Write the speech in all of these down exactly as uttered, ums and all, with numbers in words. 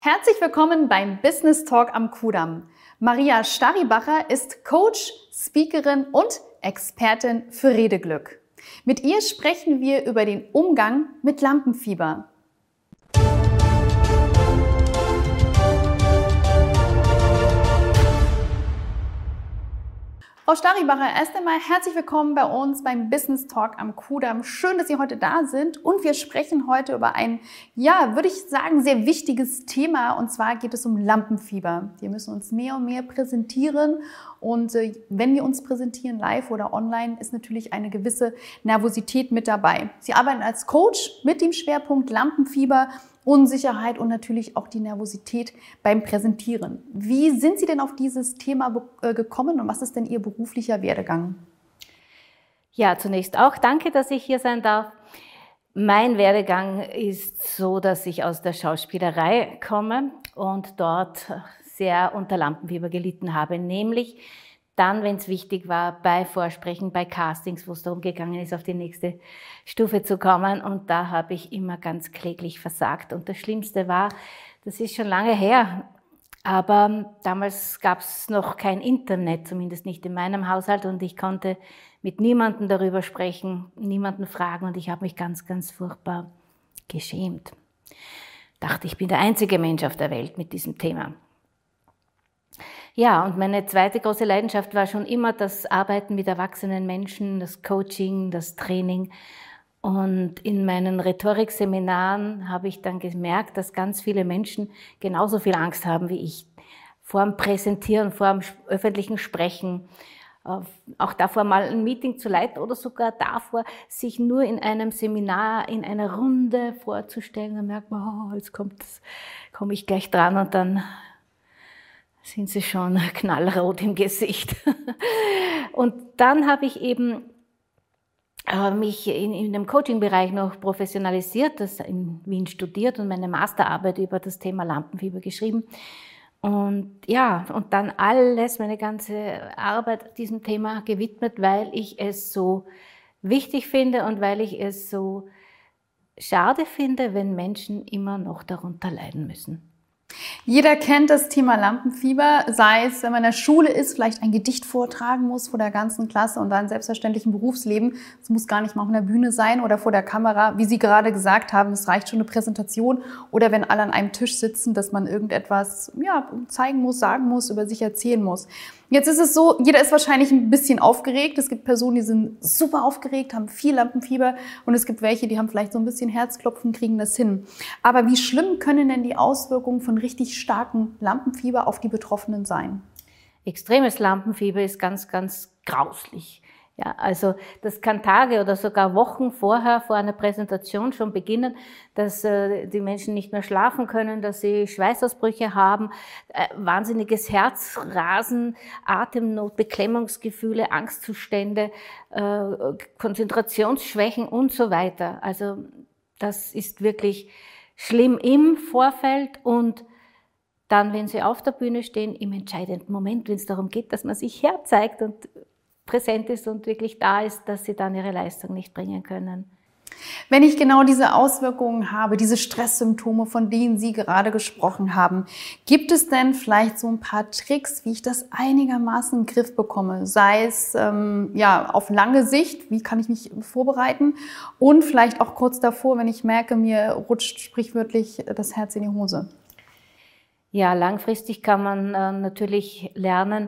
Herzlich willkommen beim Business Talk am Kudamm. Maria Staribacher ist Coach, Speakerin und Expertin für Redeglück. Mit ihr sprechen wir über den Umgang mit Lampenfieber. Frau Staribacher, erst einmal herzlich willkommen bei uns beim Business Talk am Kudamm. Schön, dass Sie heute da sind und wir sprechen heute über ein, ja, würde ich sagen, sehr wichtiges Thema, und zwar geht es um Lampenfieber. Wir müssen uns mehr und mehr präsentieren und äh, wenn wir uns präsentieren, live oder online, ist natürlich eine gewisse Nervosität mit dabei. Sie arbeiten als Coach mit dem Schwerpunkt Lampenfieber, Unsicherheit und natürlich auch die Nervosität beim Präsentieren. Wie sind Sie denn auf dieses Thema gekommen und was ist denn Ihr beruflicher Werdegang? Ja, zunächst auch danke, dass ich hier sein darf. Mein Werdegang ist so, dass ich aus der Schauspielerei komme und dort sehr unter Lampenfieber gelitten habe, nämlich dann, wenn es wichtig war, bei Vorsprechen, bei Castings, wo es darum gegangen ist, auf die nächste Stufe zu kommen. Und da habe ich immer ganz kläglich versagt. Und das Schlimmste war, das ist schon lange her, aber damals gab es noch kein Internet, zumindest nicht in meinem Haushalt. Und ich konnte mit niemandem darüber sprechen, niemanden fragen. Und ich habe mich ganz, ganz furchtbar geschämt. Dachte, ich bin der einzige Mensch auf der Welt mit diesem Thema. Ja, und meine zweite große Leidenschaft war schon immer das Arbeiten mit erwachsenen Menschen, das Coaching, das Training. Und in meinen Rhetorikseminaren habe ich dann gemerkt, dass ganz viele Menschen genauso viel Angst haben wie ich. Vor dem Präsentieren, vor dem öffentlichen Sprechen, auch davor mal ein Meeting zu leiten oder sogar davor, sich nur in einem Seminar, in einer Runde vorzustellen. Dann merkt man, oh, jetzt kommt, komme ich gleich dran und dann sind sie schon knallrot im Gesicht. Und dann habe ich eben äh, mich in, in dem Coaching-Bereich noch professionalisiert, das in Wien studiert und meine Masterarbeit über das Thema Lampenfieber geschrieben. Und ja, und dann alles, meine ganze Arbeit diesem Thema gewidmet, weil ich es so wichtig finde und weil ich es so schade finde, wenn Menschen immer noch darunter leiden müssen. Jeder kennt das Thema Lampenfieber, sei es, wenn man in der Schule ist, vielleicht ein Gedicht vortragen muss vor der ganzen Klasse und dann selbstverständlich im Berufsleben. Es muss gar nicht mal auf einer Bühne sein oder vor der Kamera. Wie Sie gerade gesagt haben, es reicht schon eine Präsentation oder wenn alle an einem Tisch sitzen, dass man irgendetwas ja, zeigen muss, sagen muss, über sich erzählen muss. Jetzt ist es so, jeder ist wahrscheinlich ein bisschen aufgeregt. Es gibt Personen, die sind super aufgeregt, haben viel Lampenfieber und es gibt welche, die haben vielleicht so ein bisschen Herzklopfen, kriegen das hin. Aber wie schlimm können denn die Auswirkungen von richtig starkem Lampenfieber auf die Betroffenen sein? Extremes Lampenfieber ist ganz, ganz grauslich. Ja, also das kann Tage oder sogar Wochen vorher, vor einer Präsentation schon beginnen, dass äh, die Menschen nicht mehr schlafen können, dass sie Schweißausbrüche haben, äh, wahnsinniges Herzrasen, Atemnot, Beklemmungsgefühle, Angstzustände, äh, Konzentrationsschwächen und so weiter. Also das ist wirklich schlimm im Vorfeld und dann, wenn sie auf der Bühne stehen, im entscheidenden Moment, wenn es darum geht, dass man sich herzeigt und präsent ist und wirklich da ist, dass sie dann ihre Leistung nicht bringen können. Wenn ich genau diese Auswirkungen habe, diese Stresssymptome, von denen Sie gerade gesprochen haben, gibt es denn vielleicht so ein paar Tricks, wie ich das einigermaßen im Griff bekomme? Sei es ähm, ja auf lange Sicht, wie kann ich mich vorbereiten? Und vielleicht auch kurz davor, wenn ich merke, mir rutscht sprichwörtlich das Herz in die Hose. Ja, langfristig kann man äh, natürlich lernen,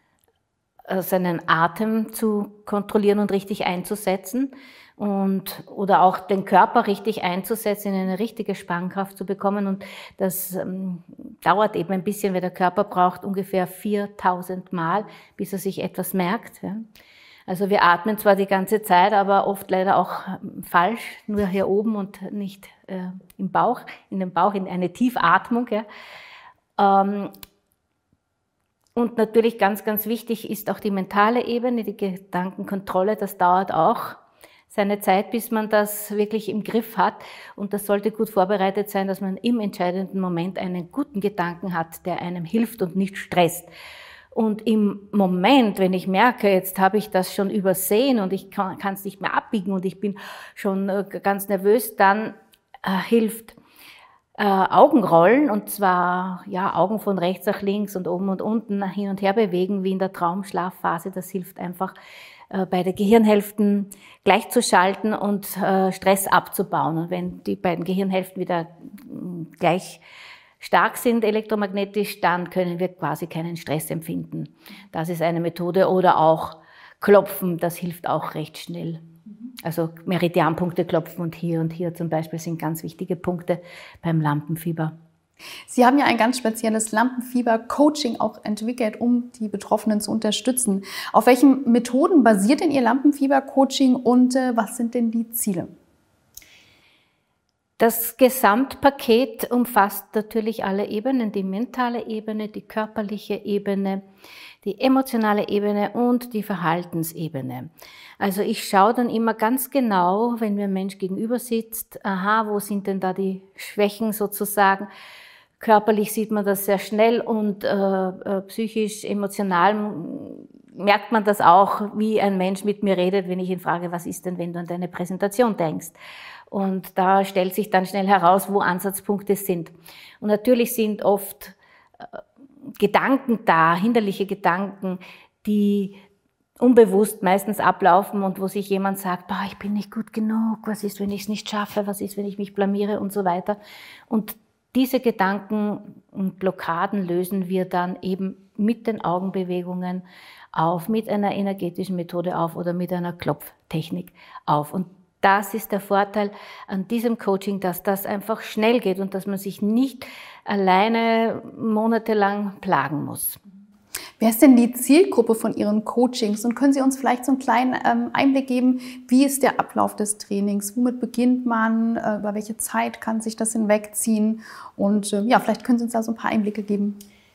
seinen Atem zu kontrollieren und richtig einzusetzen und oder auch den Körper richtig einzusetzen, in eine richtige Spannkraft zu bekommen. Und das ähm, dauert eben ein bisschen, weil der Körper braucht ungefähr viertausend Mal, bis er sich etwas merkt. Ja. Also wir atmen zwar die ganze Zeit, aber oft leider auch falsch, nur hier oben und nicht äh, im Bauch, in den Bauch, in eine Tiefatmung. Ja. Ähm, Und natürlich ganz, ganz wichtig ist auch die mentale Ebene, die Gedankenkontrolle. Das dauert auch seine Zeit, bis man das wirklich im Griff hat. Und das sollte gut vorbereitet sein, dass man im entscheidenden Moment einen guten Gedanken hat, der einem hilft und nicht stresst. Und im Moment, wenn ich merke, jetzt habe ich das schon übersehen und ich kann es nicht mehr abbiegen und ich bin schon ganz nervös, dann äh, hilft äh, Augenrollen, und zwar ja Augen von rechts nach links und oben und unten hin und her bewegen, wie in der Traumschlafphase. Das hilft einfach, äh, beide Gehirnhälften gleichzuschalten und äh, Stress abzubauen. Und wenn die beiden Gehirnhälften wieder mh, gleich stark sind elektromagnetisch, dann können wir quasi keinen Stress empfinden. Das ist eine Methode. Oder auch Klopfen, das hilft auch recht schnell. Also Meridianpunkte klopfen und hier und hier zum Beispiel sind ganz wichtige Punkte beim Lampenfieber. Sie haben ja ein ganz spezielles Lampenfieber-Coaching auch entwickelt, um die Betroffenen zu unterstützen. Auf welchen Methoden basiert denn Ihr Lampenfieber-Coaching und äh, was sind denn die Ziele? Das Gesamtpaket umfasst natürlich alle Ebenen, die mentale Ebene, die körperliche Ebene, die emotionale Ebene und die Verhaltensebene. Also ich schaue dann immer ganz genau, wenn mir ein Mensch gegenüber sitzt, aha, wo sind denn da die Schwächen sozusagen? Körperlich sieht man das sehr schnell und äh, psychisch, emotional merkt man das auch, wie ein Mensch mit mir redet, wenn ich ihn frage, was ist denn, wenn du an deine Präsentation denkst? Und da stellt sich dann schnell heraus, wo Ansatzpunkte sind. Und natürlich sind oft äh, Gedanken da, hinderliche Gedanken, die unbewusst meistens ablaufen und wo sich jemand sagt, boah, ich bin nicht gut genug, was ist, wenn ich es nicht schaffe, was ist, wenn ich mich blamiere und so weiter. Und diese Gedanken und Blockaden lösen wir dann eben mit den Augenbewegungen auf, mit einer energetischen Methode auf oder mit einer Klopftechnik auf. Und das ist der Vorteil an diesem Coaching, dass das einfach schnell geht und dass man sich nicht alleine monatelang plagen muss. Wer ist denn die Zielgruppe von Ihren Coachings? Und können Sie uns vielleicht so einen kleinen ähm, Einblick geben, wie ist der Ablauf des Trainings? Womit beginnt man? Äh, über welche Zeit kann sich das hinwegziehen? Und äh, ja, vielleicht können Sie uns da so ein paar Einblicke geben.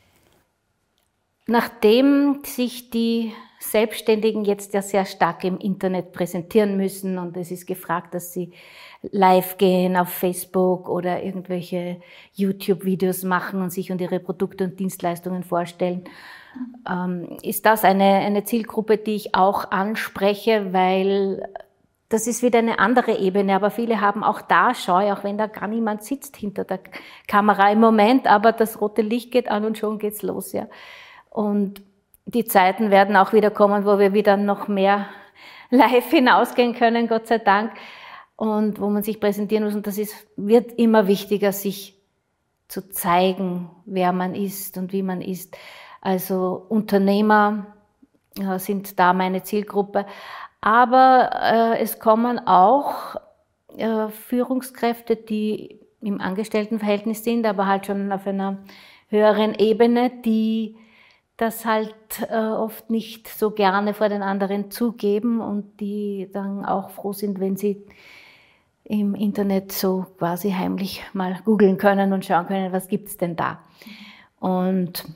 Nachdem sich die Selbstständigen jetzt ja sehr stark im Internet präsentieren müssen und es ist gefragt, dass sie live gehen auf Facebook oder irgendwelche YouTube-Videos machen und sich und ihre Produkte und Dienstleistungen vorstellen, ähm, ist das eine, eine Zielgruppe, die ich auch anspreche, weil das ist wieder eine andere Ebene, aber viele haben auch da Scheu, auch wenn da gar niemand sitzt hinter der Kamera im Moment, aber das rote Licht geht an und schon geht's los, ja. Und die Zeiten werden auch wieder kommen, wo wir wieder noch mehr live hinausgehen können, Gott sei Dank, und wo man sich präsentieren muss. Und das ist, wird immer wichtiger, sich zu zeigen, wer man ist und wie man ist. Also Unternehmer äh, sind da meine Zielgruppe. Aber äh, es kommen auch äh, Führungskräfte, die im Angestelltenverhältnis sind, aber halt schon auf einer höheren Ebene, die das halt äh, oft nicht so gerne vor den anderen zugeben und die dann auch froh sind, wenn sie im Internet so quasi heimlich mal googeln können und schauen können, was gibt's denn da. Und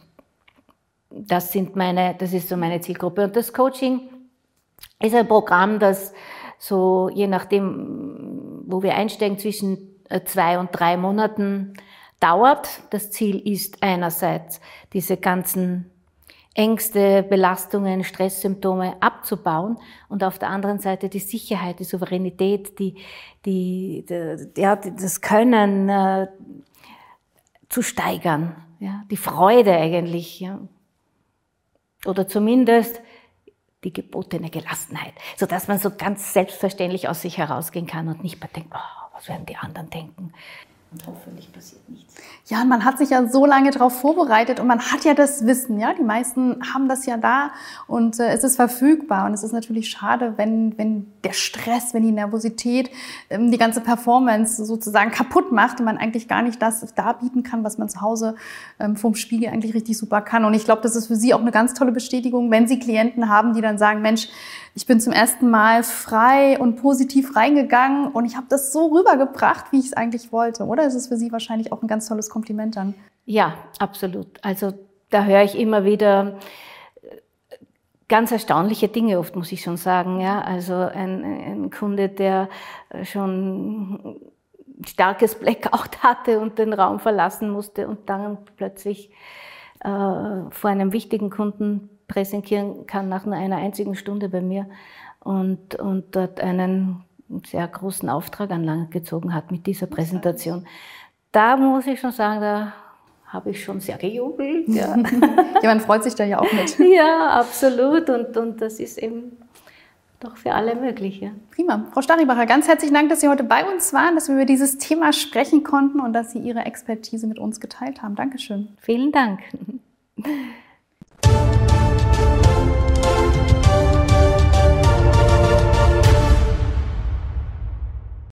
das sind meine, das ist so meine Zielgruppe. Und das Coaching ist ein Programm, das so je nachdem, wo wir einsteigen, zwischen zwei und drei Monaten dauert. Das Ziel ist einerseits, diese ganzen Ängste, Belastungen, Stresssymptome abzubauen und auf der anderen Seite die Sicherheit, die Souveränität, die, die, die ja, das Können äh, zu steigern, ja, die Freude eigentlich, ja, oder zumindest die gebotene Gelassenheit, sodass man so ganz selbstverständlich aus sich herausgehen kann und nicht mehr denkt, oh, was werden die anderen denken? Und hoffentlich passiert nichts. Ja, man hat sich ja so lange darauf vorbereitet und man hat ja das Wissen, ja. Die meisten haben das ja da und äh, es ist verfügbar. Und es ist natürlich schade, wenn, wenn der Stress, wenn die Nervosität ähm, die ganze Performance sozusagen kaputt macht und man eigentlich gar nicht das darbieten kann, was man zu Hause ähm, vom Spiegel eigentlich richtig super kann. Und ich glaube, das ist für Sie auch eine ganz tolle Bestätigung, wenn Sie Klienten haben, die dann sagen, Mensch, ich bin zum ersten Mal frei und positiv reingegangen und ich habe das so rübergebracht, wie ich es eigentlich wollte. Oder ist es für Sie wahrscheinlich auch ein ganz tolles Kompliment dann? Ja, absolut. Also da höre ich immer wieder ganz erstaunliche Dinge oft, muss ich schon sagen. Ja, also ein, ein Kunde, der schon starkes Blackout hatte und den Raum verlassen musste und dann plötzlich äh, vor einem wichtigen Kunden präsentieren kann nach nur einer einzigen Stunde bei mir und, und dort einen sehr großen Auftrag an Land gezogen hat mit dieser Präsentation. da muss ich schon sagen, da habe ich schon sehr gejubelt. Ja, ja, man freut sich da ja auch mit. Ja, absolut. Und, und das ist eben doch für alle möglich. Ja. Prima. Frau Staribacher, ganz herzlichen Dank, dass Sie heute bei uns waren, dass wir über dieses Thema sprechen konnten und dass Sie Ihre Expertise mit uns geteilt haben. Dankeschön. Vielen Dank.